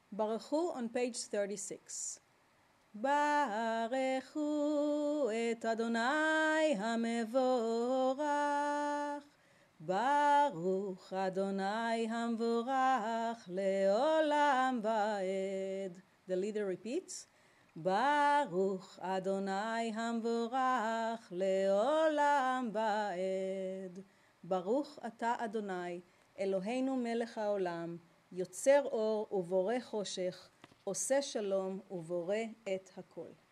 ברכו on page 36. ברכו את אדוני המבורך, ברוך אדוני המבורך לעולם ועד. The leader repeats, ברוך אדוני המבורך לעולם ועד. ברוך אתה אדוני, אלוהינו מלך העולם, יוצר אור ובורא חושך, עושה שלום ובורא את הכל.